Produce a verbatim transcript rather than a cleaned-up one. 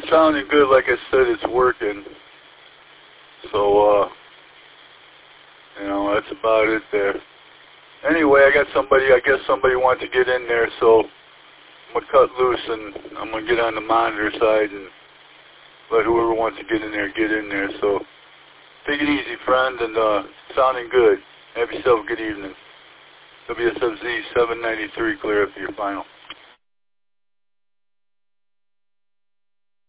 sounding good. Like I said, it's working. So, uh, you know, that's about it there. Anyway, I got somebody, I guess somebody wants to get in there, so I'm going to cut loose and I'm going to get on the monitor side and let whoever wants to get in there get in there. So, take it easy, friend, and uh, sounding good. Have yourself a good evening. W S F Z seven ninety-three, clear up to your final.